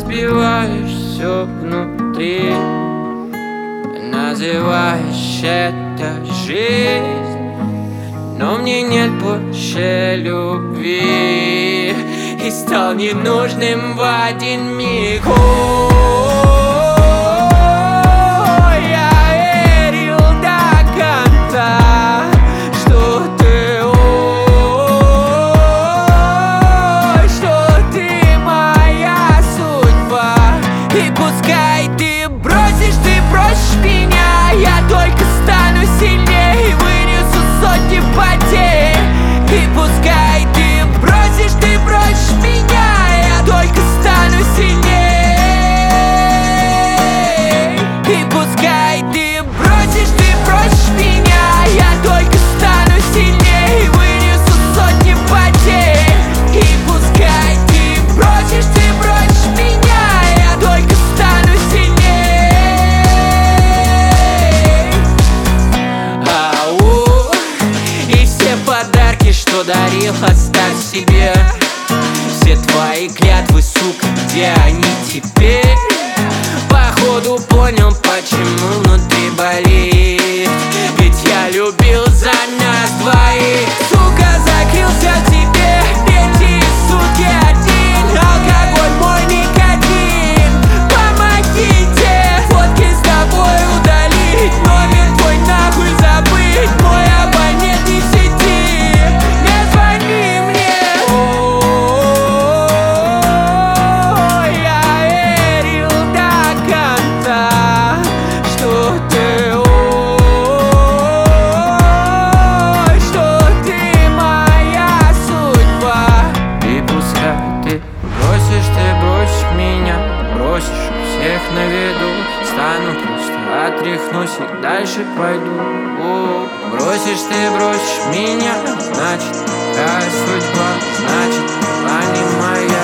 разбиваешь все внутри, называешь это жизнь, но мне нет больше любви, и стал ненужным в один миг. Я верил до конца, что ты моя судьба. И пускай ты бросишь меня, я только стану сильнее и вынесу сотни потерь. И пускай ты бросишь меня, я только стану сильнее. И пускай ты бросишь меня, я только стану сильнее и вынесу сотни потерь. И пускай ты бросишь меня, я только стану сильнее. И все подарки, что дарил, оставь себе. Все твои клятвы, сука, где они теперь? Походу понял, почему внутри болит, ведь я любил за нас двоих. Сука, закрылся в тебе, эти суки один. Алкоголь мой никотин, помогите. Фотки с тобой удалить, номер твой нахуй забыть. Мой абонент не в сети, не звони мне. Бросишь всех на виду, стану просто отряхнусь и дальше пойду. Бросишь меня, значит, такая судьба, значит, она не моя.